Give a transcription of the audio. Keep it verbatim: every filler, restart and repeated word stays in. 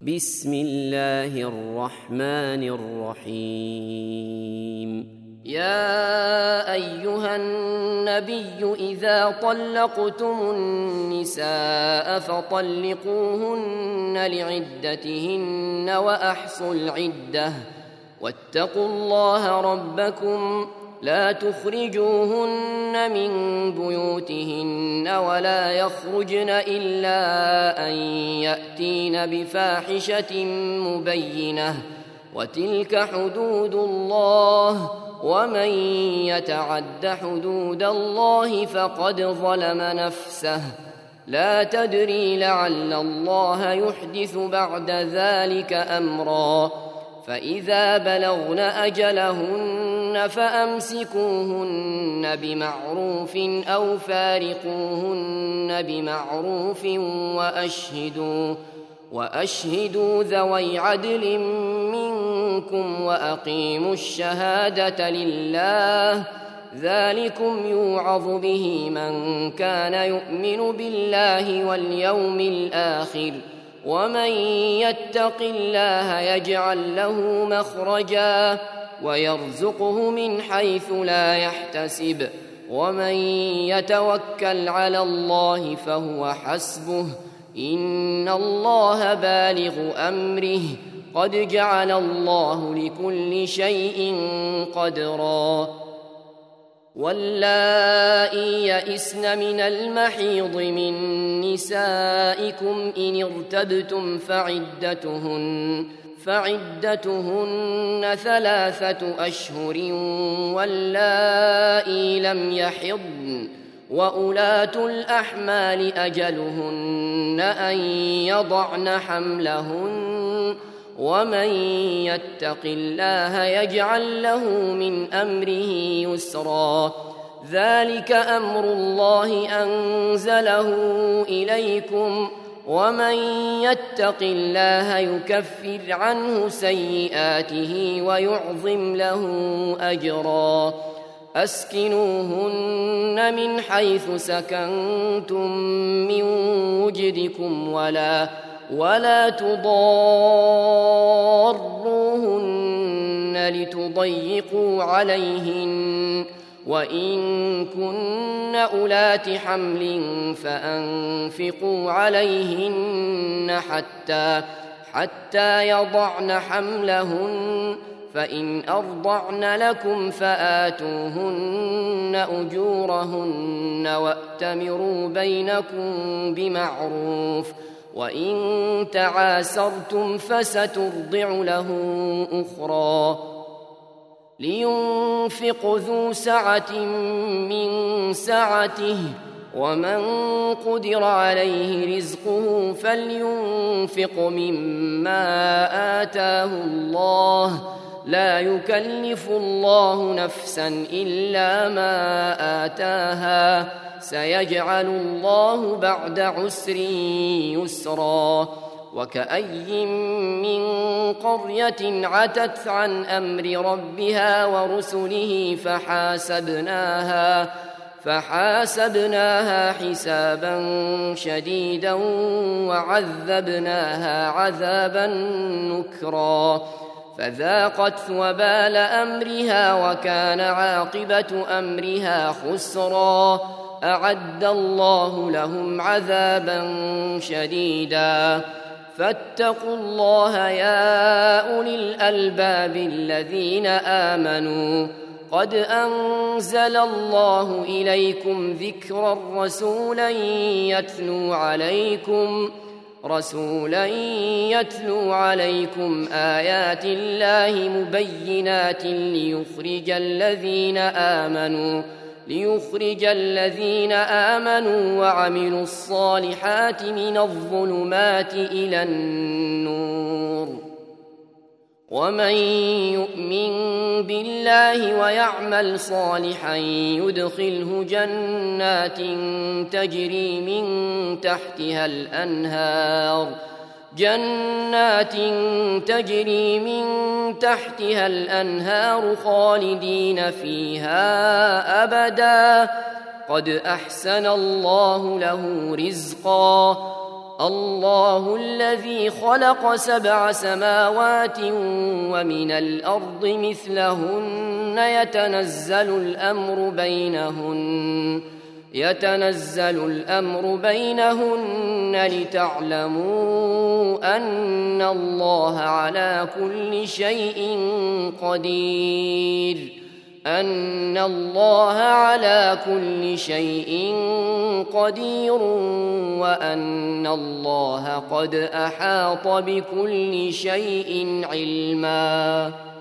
بسم الله الرحمن الرحيم. يا أيها النبي إذا طلقتم النساء فطلقوهن لعدتهن وأحصوا العدة واتقوا الله ربكم لا تخرجوهن من بيوتهن ولا يخرجن إلا أن يأتين بفاحشة مبينة وتلك حدود الله ومن يتعد حدود الله فقد ظلم نفسه لا تدري لعل الله يحدث بعد ذلك أمرا فإذا بلغن أجلهن فأمسكوهن بمعروف أو فارقوهن بمعروف وأشهدوا وأشهدوا ذوي عدل منكم وأقيموا الشهادة لله ذلكم يوعظ به من كان يؤمن بالله واليوم الآخر ومن يتق الله يجعل له مخرجا ويرزقه من حيث لا يحتسب ومن يتوكل على الله فهو حسبه إن الله بالغ أمره قد جعل الله لكل شيء قدرا. واللائي يئسن من المحيض من نسائكم إن ارتبتم فعدتهن فعدتهن ثلاثة أشهر واللائي لم يحضن وأولاة الأحمال أجلهن أن يضعن حملهن ومن يتق الله يجعل له من أمره يسرا ذلك أمر الله أنزله إليكم ومن يتق الله يكفر عنه سيئاته ويعظم له أجرا أسكنوهن من حيث سكنتم من وجدكم ولا ولا تضاروهن لتضيقوا عليهن وإن كن أولات حمل فأنفقوا عليهن حتى حتى يضعن حملهن فإن أرضعن لكم فآتوهن أجورهن وأتمروا بينكم بمعروف وإن تعاسرتم فسترضع له أخرى لينفق ذو سعة من سعته ومن قدر عليه رزقه فلينفق مما آتاه الله لا يكلف الله نفسا إلا ما آتاها سيجعل الله بعد عسر يسرا وكأي من قرية عتت عن أمر ربها ورسله فحاسبناها فحاسبناها حسابا شديدا وعذبناها عذابا نكرا فذاقت وبال أمرها وكان عاقبة أمرها خسرا أعد الله لهم عذابا شديدا فاتقوا الله يا أولي الألباب الذين آمنوا قد أنزل الله إليكم ذكرا رسولا يتلو عليكم رسولا يتلو عليكم آيات الله مبينات ليخرج الذين آمنوا ليخرج الذين آمنوا وعملوا الصالحات من الظلمات إلى النور ومن يؤمن بالله ويعمل صالحا يدخله جنات تجري من تحتها الأنهار جنات تجري من تحتها الأنهار خالدين فيها أبدا قد أحسن الله له رزقا الله الذي خلق سبع سماوات ومن الأرض مثلهن يتنزل الأمر بينهن يتنزل الأمر بينهن لتعلموا أن الله على كل شيء قدير أن الله على كل شيء قدير وأن الله قد أحاط بكل شيء علما.